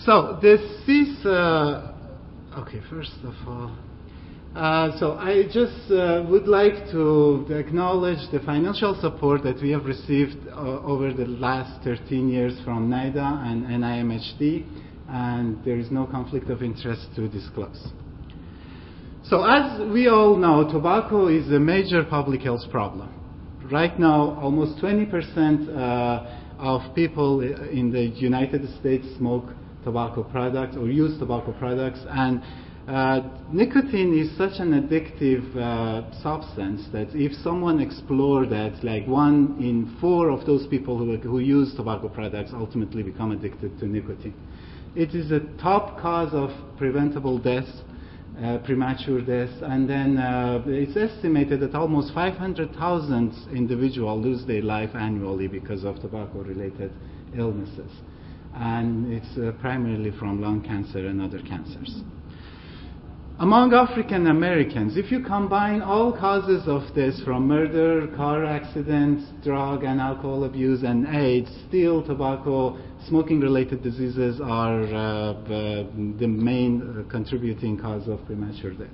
So this is, okay, first of all, so I just would like to acknowledge the financial support that we have received over the last 13 years from NIDA and NIMHD, and there is no conflict of interest to disclose. So as we all know, tobacco is a major public health problem. Right now, almost 20% of people in the United States smoke tobacco products or use tobacco products, and nicotine is such an addictive substance that if someone explored that, like 1 in 4 of those people who use tobacco products ultimately become addicted to nicotine. It is a top cause of preventable deaths, premature deaths, and then it's estimated that almost 500,000 individuals lose their life annually because of tobacco-related illnesses. And it's primarily from lung cancer and other cancers. Among African Americans, if you combine all causes of this, from murder, car accidents, drug and alcohol abuse, and AIDS, still tobacco, smoking-related diseases are the main contributing cause of premature death.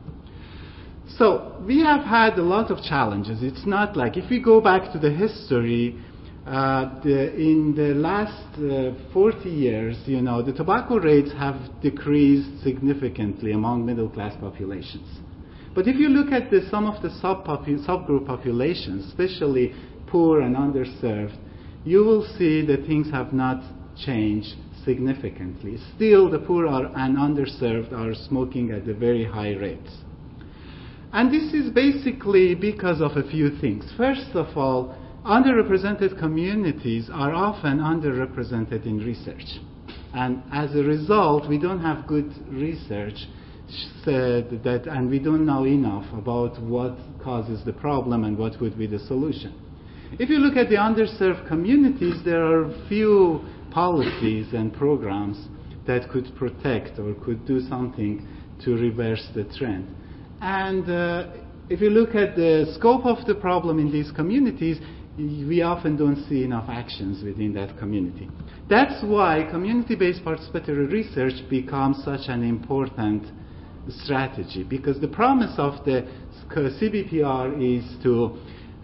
So we have had a lot of challenges. It's not like, if we go back to the history, in the last 40 years, the tobacco rates have decreased significantly among middle-class populations. But if you look at some of the subgroup populations, especially poor and underserved, you will see that things have not changed significantly. Still, the poor and underserved are smoking at a very high rates. And this is basically because of a few things. First of all, underrepresented communities are often underrepresented in research. And as a result, we don't have good research and we don't know enough about what causes the problem and what would be the solution. If you look at the underserved communities, there are few policies and programs that could protect or could do something to reverse the trend. And if you look at the scope of the problem in these communities, we often don't see enough actions within that community. That's why community-based participatory research becomes such an important strategy, because the promise of the CBPR is to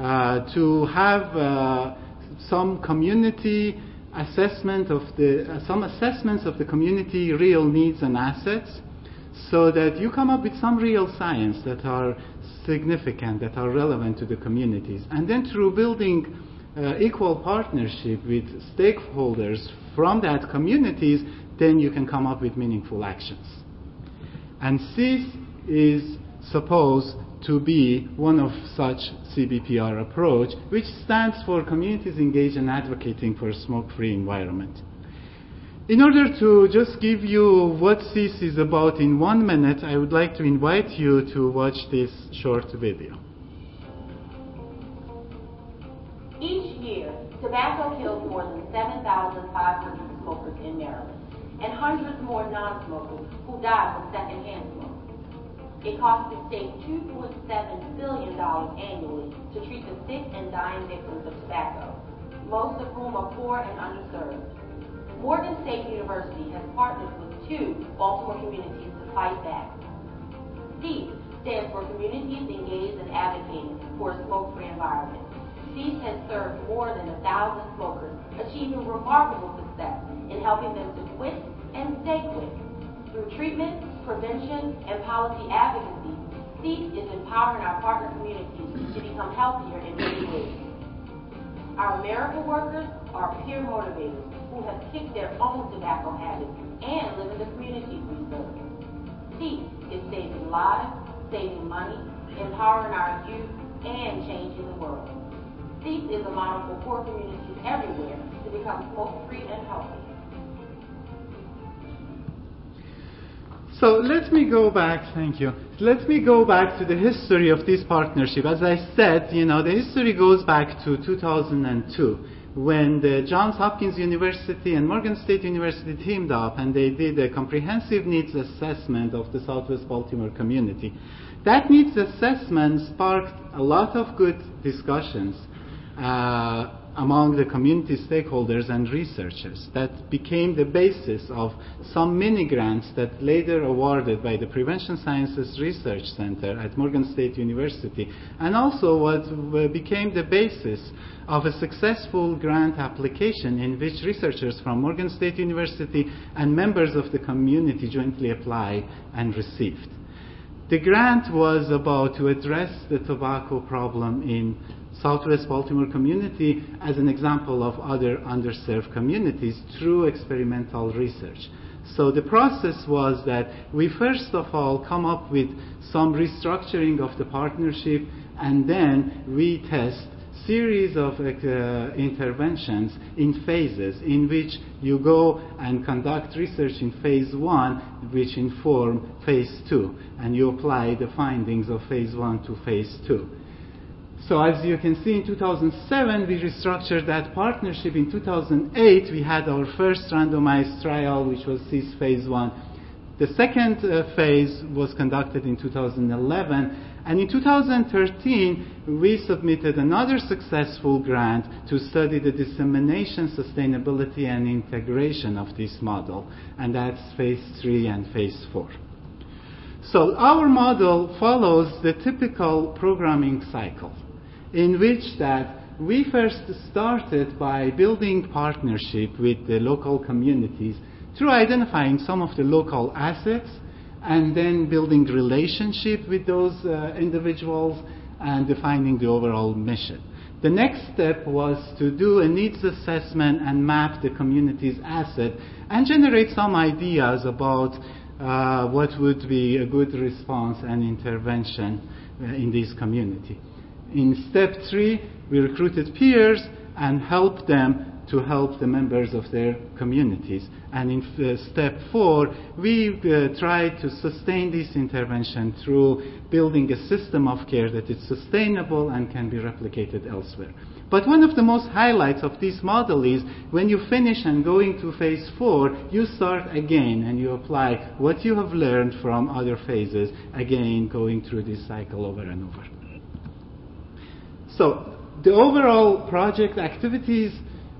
have some community assessment of some assessments of the community real needs and assets, so that you come up with some real science that are significant, that are relevant to the communities. And then through building equal partnership with stakeholders from that communities, then you can come up with meaningful actions. And CEASE is supposed to be one of such CBPR approach, which stands for Communities Engaged in Advocating for a Smoke-Free Environment. In order to just give you what CEASE is about in 1 minute, I would like to invite you to watch this short video. Each year, tobacco kills more than 7,500 smokers in Maryland, and hundreds more non-smokers who die from secondhand smoke. It costs the state $2.7 billion annually to treat the sick and dying victims of tobacco, most of whom are poor and underserved. Morgan State University has partnered with 2 Baltimore communities to fight back. CEASE stands for Communities Engaged in Advocating for a Smoke-Free Environment. CEASE has served more than 1,000 smokers, achieving remarkable success in helping them to quit and stay quit. Through treatment, prevention, and policy advocacy, CEASE is empowering our partner communities to become healthier in many ways. Our miracle workers are peer motivators who have kicked their own tobacco habits and live in the communities we serve. CEASE is saving lives, saving money, empowering our youth, and changing the world. CEASE is a model for poor communities everywhere to become smoke-free and healthy. So let me go back, thank you. Let me go back to the history of this partnership. As I said, the history goes back to 2002, when the Johns Hopkins University and Morgan State University teamed up and they did a comprehensive needs assessment of the Southwest Baltimore community. That needs assessment sparked a lot of good discussions among the community stakeholders and researchers that became the basis of some mini grants that later awarded by the Prevention Sciences Research Center at Morgan State University, and also what became the basis of a successful grant application in which researchers from Morgan State University and members of the community jointly applied and received. The grant was about to address the tobacco problem in Southwest Baltimore community as an example of other underserved communities through experimental research. So the process was that we first of all come up with some restructuring of the partnership, and then we test series of interventions in phases in which you go and conduct research in phase 1 which inform phase 2, and you apply the findings of phase 1 to phase 2. So as you can see, in 2007 we restructured that partnership. In 2008 we had our first randomized trial, which was CEASE phase 1. The second phase was conducted in 2011, and in 2013 we submitted another successful grant to study the dissemination, sustainability, and integration of this model, and that's phase 3 and phase 4. So our model follows the typical programming cycle, in which that we first started by building partnership with the local communities through identifying some of the local assets, and then building relationship with those individuals and defining the overall mission. The next step was to do a needs assessment and map the community's asset and generate some ideas about what would be a good response and intervention in this community. In step 3, we recruited peers and helped them to help the members of their communities. And in step 4, we tried to sustain this intervention through building a system of care that is sustainable and can be replicated elsewhere. But one of the most highlights of this model is when you finish and go into phase 4, you start again and you apply what you have learned from other phases, again going through this cycle over and over. So the overall project activities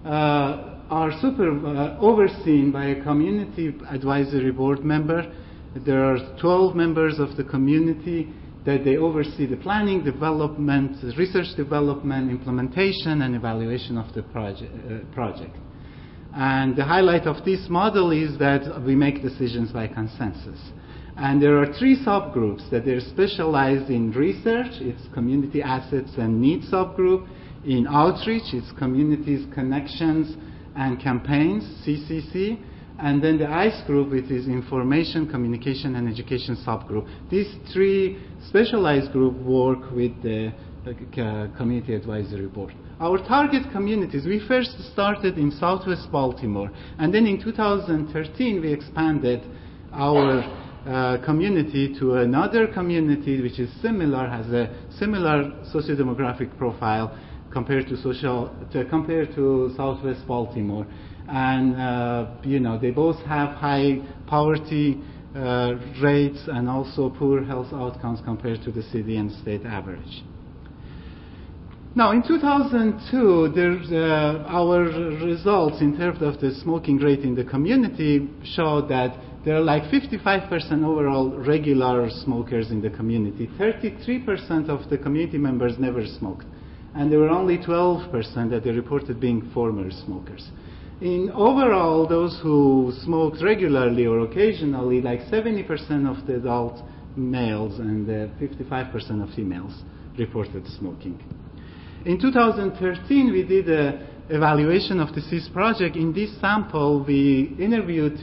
are overseen by a community advisory board member. There are 12 members of the community that they oversee the planning, development, research development, implementation, and evaluation of the project. And the highlight of this model is that we make decisions by consensus. And there are 3 subgroups that are specialized in research. It's community assets and needs subgroup. In outreach, it's communities, connections, and campaigns, CCC. And then the ICE group, which is information, communication, and education subgroup. These 3 specialized groups work with the community advisory board. Our target communities, we first started in Southwest Baltimore, and then in 2013 we expanded our community to another community which is similar, has a similar sociodemographic profile compared to Southwest Baltimore. And they both have high poverty rates and also poor health outcomes compared to the city and state average. Now, in 2002, our results in terms of the smoking rate in the community showed that there are like 55% overall regular smokers in the community. 33% of the community members never smoked, and there were only 12% that they reported being former smokers. In overall, those who smoked regularly or occasionally, like 70% of the adult males and 55% of females reported smoking. In 2013, we did an evaluation of the CEASE project. In this sample, we interviewed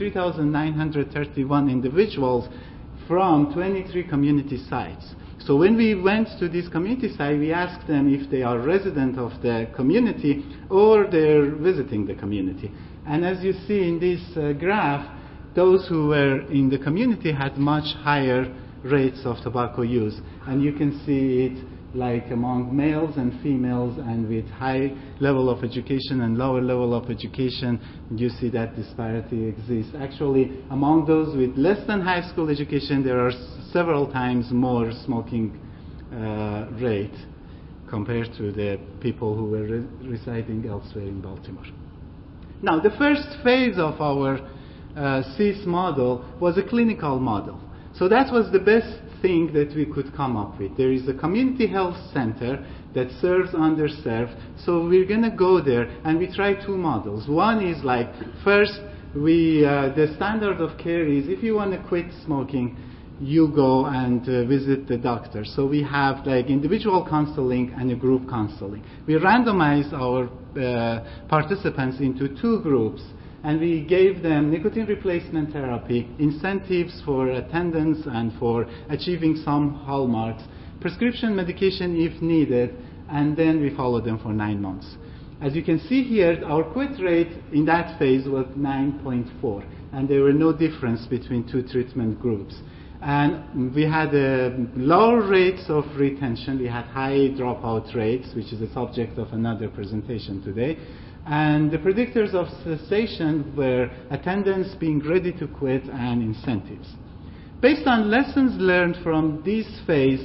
3,931 individuals from 23 community sites. So when we went to this community site, we asked them if they are resident of the community or they're visiting the community. And as you see in this graph, those who were in the community had much higher rates of tobacco use. And you can see it like among males and females, and with high level of education and lower level of education, you see that disparity exists. Actually, among those with less than high school education, there are several times more smoking rate compared to the people who were residing elsewhere in Baltimore. Now, the first phase of our CEAS model was a clinical model. So that was the best thing that we could come up with. There is a community health center that serves underserved, so we're going to go there and we try two models. One is like, first, the standard of care is if you want to quit smoking, you go and visit the doctor. So we have like individual counseling and a group counseling. We randomize our participants into two groups, and we gave them nicotine replacement therapy, incentives for attendance and for achieving some hallmarks, prescription medication if needed, and then we followed them for 9 months. As you can see here, our quit rate in that phase was 9.4, and there were no difference between two treatment groups. And we had lower rates of retention. We had high dropout rates, which is the subject of another presentation today. And the predictors of cessation were attendance, being ready to quit, and incentives. Based on lessons learned from this phase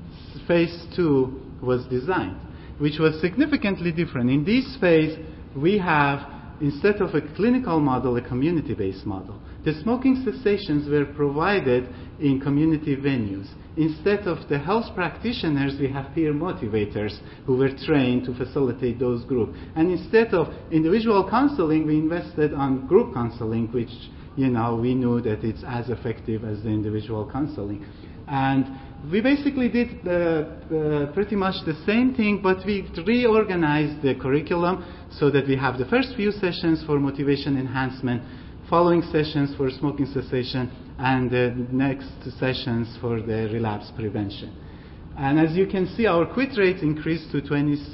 2 was designed, which was significantly different. In this phase, we have, instead of a clinical model, a community-based model. The smoking cessations were provided in community venues. Instead of the health practitioners, we have peer motivators who were trained to facilitate those groups. And instead of individual counseling, we invested on group counseling, which we knew that it's as effective as the individual counseling. And we basically did pretty much the same thing, but we reorganized the curriculum so that we have the first few sessions for motivation enhancement, following sessions for smoking cessation, and the next sessions for the relapse prevention. And as you can see, our quit rate increased to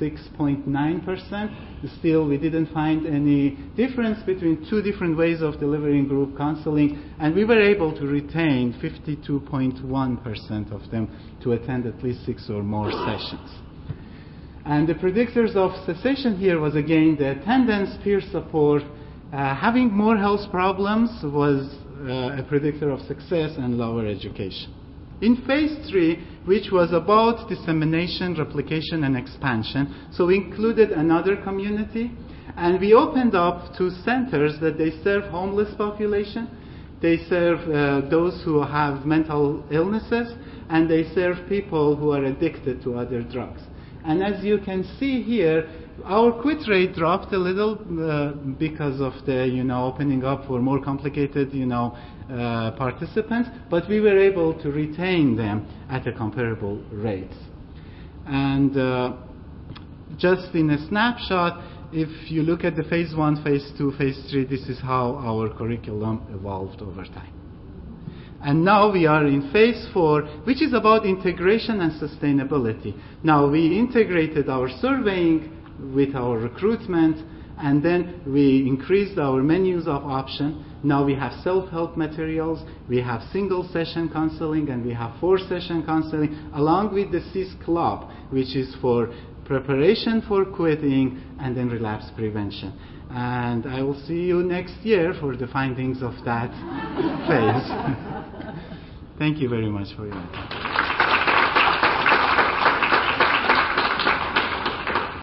26.9%. Still, we didn't find any difference between two different ways of delivering group counseling, and we were able to retain 52.1% of them to attend at least 6 or more sessions. And the predictors of cessation here was, again, the attendance, peer support. Having more health problems was a predictor of success, and lower education. In phase 3, which was about dissemination, replication, and expansion, so we included another community, and we opened up 2 centers that they serve homeless population, they serve those who have mental illnesses, and they serve people who are addicted to other drugs. And as you can see here, our quit rate dropped a little because of the opening up for more complicated participants, but we were able to retain them at a comparable rate. And just in a snapshot, if you look at the phase 1, phase 2, phase 3, this is how our curriculum evolved over time. And now we are in phase 4, which is about integration and sustainability. Now we integrated our surveying with our recruitment, and then we increased our menus of options. Now we have self-help materials, we have single-session counseling, and we have 4-session counseling, along with the CEAS Club, which is for preparation for quitting and then relapse prevention. And I will see you next year for the findings of that phase. Thank you very much for your attention.